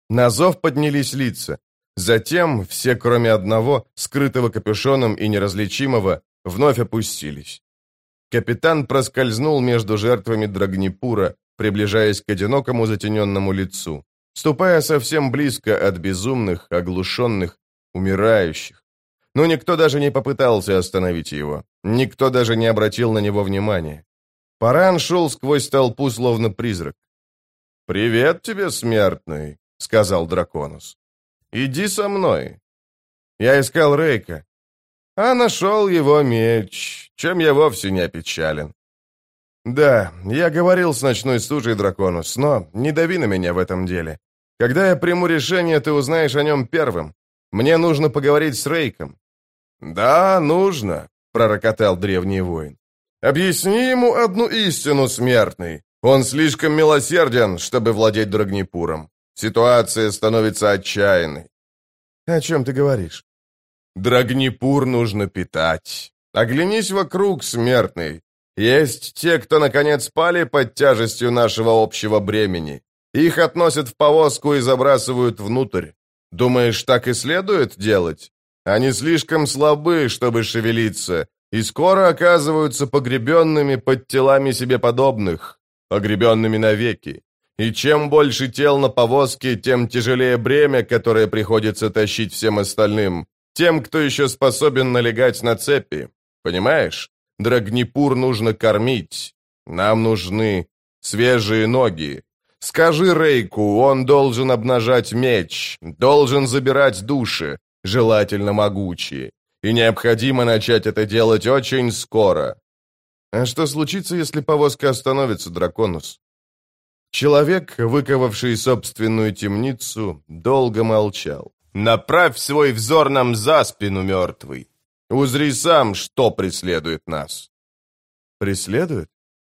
На зов поднялись лица. Затем все, кроме одного, скрытого капюшоном и неразличимого, вновь опустились. Капитан проскользнул между жертвами Драгнипура, приближаясь к одинокому затененному лицу, ступая совсем близко от безумных, оглушенных, умирающих. Но никто даже не попытался остановить его. Никто даже не обратил на него внимания. Паран шел сквозь толпу, словно призрак. «Привет тебе, смертный», — сказал Драконус. «Иди со мной». Я искал Рейка, а нашел его меч, чем я вовсе не опечален. Да, я говорил с ночной стужей, Драконус, но не дави на меня в этом деле. Когда я приму решение, ты узнаешь о нем первым. Мне нужно поговорить с Рейком». «Да, нужно», — пророкотал древний воин. «Объясни ему одну истину, смертный. Он слишком милосерден, чтобы владеть Драгнипуром. Ситуация становится отчаянной». «О чем ты говоришь?» «Драгнипур нужно питать. Оглянись вокруг, смертный. Есть те, кто, наконец, пали под тяжестью нашего общего бремени. Их относят в повозку и забрасывают внутрь. Думаешь, так и следует делать? Они слишком слабы, чтобы шевелиться, и скоро оказываются погребенными под телами себе подобных, погребенными навеки. И чем больше тел на повозке, тем тяжелее бремя, которое приходится тащить всем остальным, тем, кто еще способен налегать на цепи. Понимаешь? Драгнипур нужно кормить. Нам нужны свежие ноги. Скажи Рейку, он должен обнажать меч, должен забирать души, желательно могучие. И необходимо начать это делать очень скоро. А что случится, если повозка остановится, Драконус? Человек, выковавший собственную темницу, долго молчал. «Направь свой взор нам за спину, мертвый. Узри сам, что преследует нас». «Преследует?»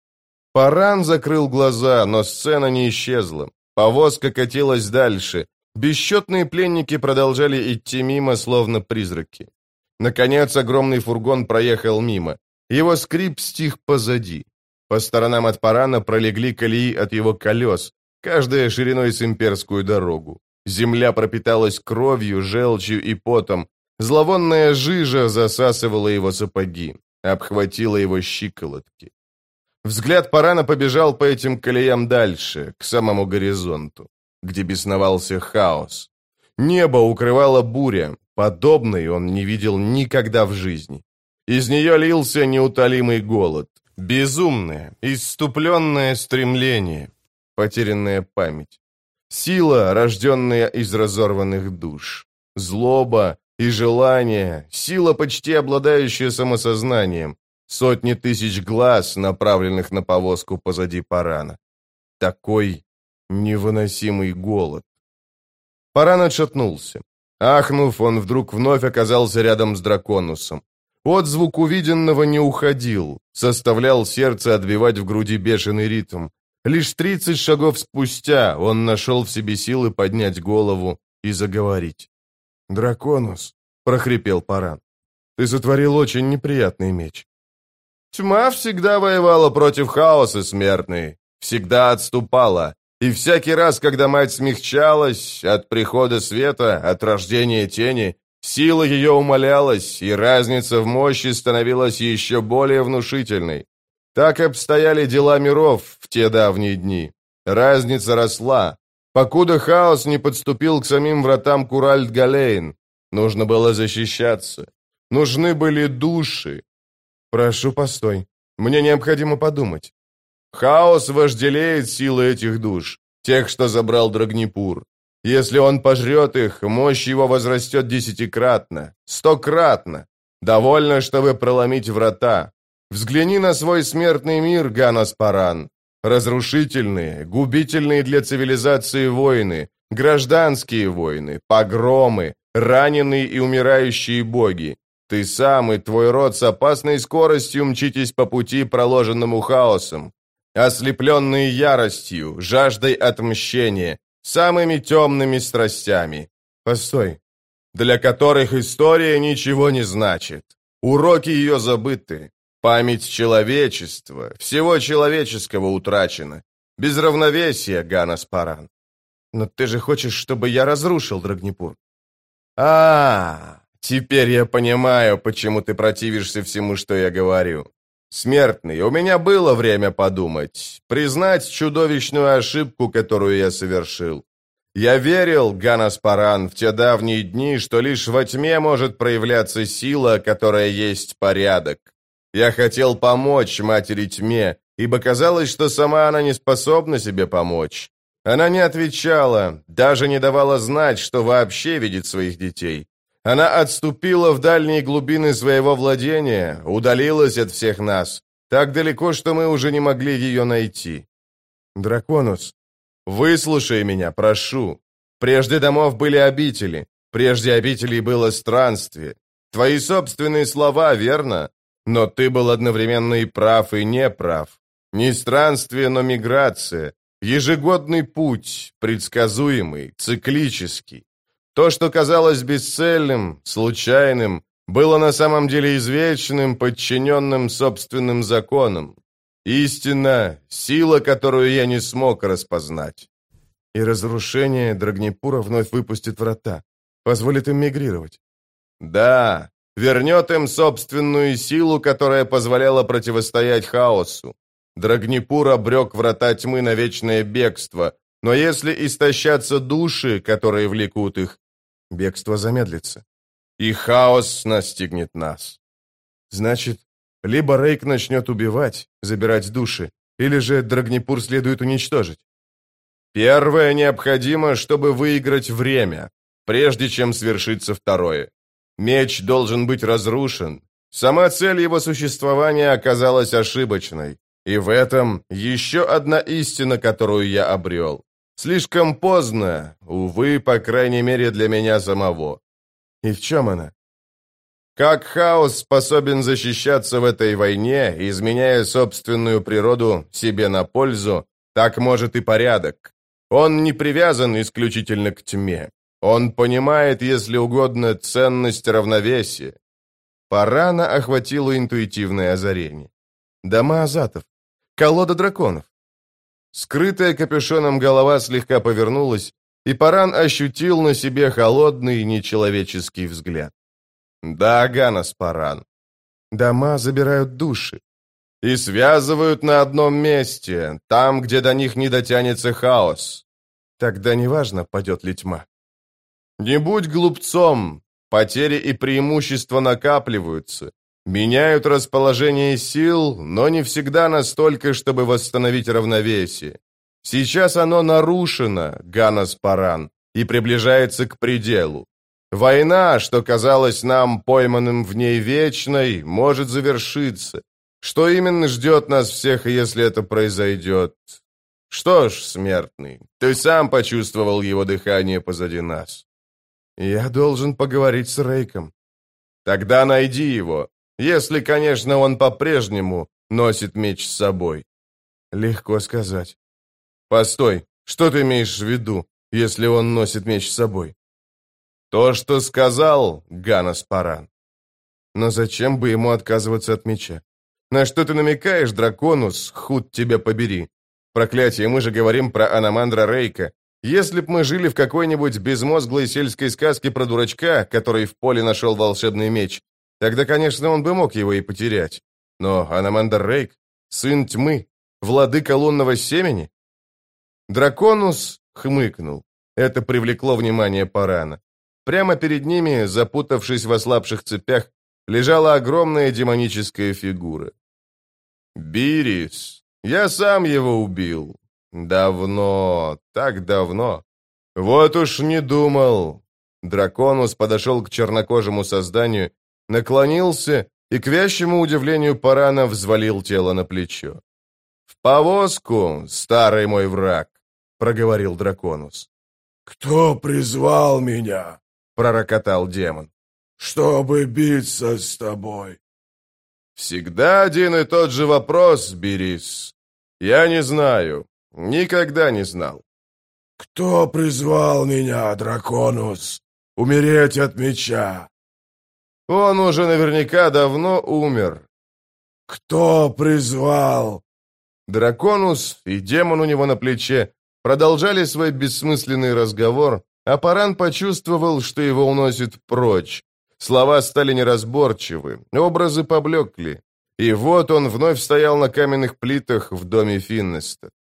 Паран закрыл глаза, но сцена не исчезла. Повозка катилась дальше. Бесчетные пленники продолжали идти мимо, словно призраки. Наконец, огромный фургон проехал мимо. Его скрип стих позади. По сторонам от Парана пролегли колеи от его колес, каждая шириной с имперскую дорогу. Земля пропиталась кровью, желчью и потом. Зловонная жижа засасывала его сапоги, обхватила его щиколотки. Взгляд Парана побежал по этим колеям дальше, к самому горизонту, где бесновался хаос. Небо укрывала буря, подобной он не видел никогда в жизни. Из нее лился неутолимый голод, безумное, исступленное стремление, потерянная память. Сила, рожденная из разорванных душ. Злоба и желание, сила, почти обладающая самосознанием. Сотни тысяч глаз, направленных на повозку позади Парана. Такой невыносимый голод. Паран отшатнулся. Ахнув, он вдруг вновь оказался рядом с Драконусом. Отзвук увиденного не уходил, составлял сердце отбивать в груди бешеный ритм. Лишь 30 шагов спустя он нашел в себе силы поднять голову и заговорить. «Драконус», — прохрипел Паран, — «ты сотворил очень неприятный меч». «Тьма всегда воевала против хаоса, смертный, всегда отступала, и всякий раз, когда мать смягчалась от прихода света, от рождения тени, сила ее умалялась, и разница в мощи становилась еще более внушительной. Так обстояли дела миров в те давние дни. Разница росла, покуда хаос не подступил к самим вратам Куральд-Галейн. Нужно было защищаться. Нужны были души. Прошу, постой. Мне необходимо подумать. Хаос вожделеет силы этих душ, тех, что забрал Драгнипур. Если он пожрет их, мощь его возрастет 10-кратно, 100-кратно. Довольно, чтобы проломить врата. Взгляни на свой смертный мир, Ганас Паран. Разрушительные, губительные для цивилизации войны, гражданские войны, погромы, раненые и умирающие боги. Ты сам и твой род с опасной скоростью мчитесь по пути, проложенному хаосом, ослепленные яростью, жаждой отмщения, самыми темными страстями. Постой. Для которых история ничего не значит. Уроки ее забыты. Память человечества, всего человеческого утрачена. Без равновесия, Ганас Паран. Но ты же хочешь, чтобы я разрушил Драгнипур. Теперь я понимаю, почему ты противишься всему, что я говорю. Смертный, у меня было время подумать, признать чудовищную ошибку, которую я совершил. Я верил, Ганас Паран, в те давние дни, что лишь во тьме может проявляться сила, которая есть порядок. Я хотел помочь матери тьме, ибо казалось, что сама она не способна себе помочь. Она не отвечала, даже не давала знать, что вообще видит своих детей. Она отступила в дальние глубины своего владения, удалилась от всех нас, так далеко, что мы уже не могли ее найти. Драконус, выслушай меня, прошу. Прежде домов были обители, прежде обителей было странствие. Твои собственные слова, верно? Но ты был одновременно и прав, и неправ. Не странствие, но миграция. Ежегодный путь, предсказуемый, циклический. То, что казалось бесцельным, случайным, было на самом деле извечным, подчиненным собственным законам. Истина — сила, которую я не смог распознать. И разрушение Драгнипура вновь выпустит врата, позволит им мигрировать. Да, вернет им собственную силу, которая позволяла противостоять хаосу. Драгнипур обрек врата тьмы на вечное бегство, но если истощатся души, которые влекут их, бегство замедлится, и хаос настигнет нас. Значит, либо Рейк начнет убивать, забирать души, или же Драгнипур следует уничтожить. Первое необходимо, чтобы выиграть время, прежде чем свершится второе. Меч должен быть разрушен. Сама цель его существования оказалась ошибочной. И в этом еще одна истина, которую я обрел. Слишком поздно, увы, по крайней мере для меня самого. И в чем она? Как хаос способен защищаться в этой войне, изменяя собственную природу себе на пользу, так может и порядок. Он не привязан исключительно к тьме. Он понимает, если угодно, ценность равновесия. Парана охватило интуитивное озарение. Дома азатов. Колода драконов. Скрытая капюшоном голова слегка повернулась, и Паран ощутил на себе холодный нечеловеческий взгляд. Да, Ганас Паран. Дома забирают души. И связывают на одном месте, там, где до них не дотянется хаос. Тогда неважно, падет ли тьма. Не будь глупцом. Потери и преимущества накапливаются. Меняют расположение сил, но не всегда настолько, чтобы восстановить равновесие. Сейчас оно нарушено, Ганас Паран, и приближается к пределу. Война, что казалась нам пойманным в ней вечной, может завершиться. Что именно ждет нас всех, если это произойдет? Что ж, смертный, ты сам почувствовал его дыхание позади нас. Я должен поговорить с Рейком. Тогда найди его. Если, конечно, он по-прежнему носит меч с собой. Легко сказать. Постой, что ты имеешь в виду, если он носит меч с собой? То, что сказал, Ганас Паран. Но зачем бы ему отказываться от меча? На что ты намекаешь, Драконус, худ тебя побери? Проклятие, мы же говорим про Аномандра Рейка. Если б мы жили в какой-нибудь безмозглой сельской сказке про дурачка, который в поле нашел волшебный меч, тогда, конечно, он бы мог его и потерять. Но Аномандр Рейк, сын тьмы, владыка лунного семени? Драконус хмыкнул. Это привлекло внимание Парана. Прямо перед ними, запутавшись в ослабших цепях, лежала огромная демоническая фигура. Бирис. Я сам его убил. Давно, так давно. Вот уж не думал. Драконус подошел к чернокожему созданию, наклонился и, к вящему удивлению Парана, взвалил тело на плечо. «В повозку, старый мой враг», — проговорил Драконус. «Кто призвал меня?» — пророкотал демон. «Чтобы биться с тобой». «Всегда один и тот же вопрос, Бирис. Я не знаю, никогда не знал». «Кто призвал меня, Драконус, умереть от меча?» «Он уже наверняка давно умер». «Кто призвал?» Драконус и демон у него на плече Продолжали свой бессмысленный разговор, а Паран почувствовал, что его уносит прочь. Слова стали неразборчивы, образы поблекли. И вот он вновь стоял на каменных плитах в доме Финнеста.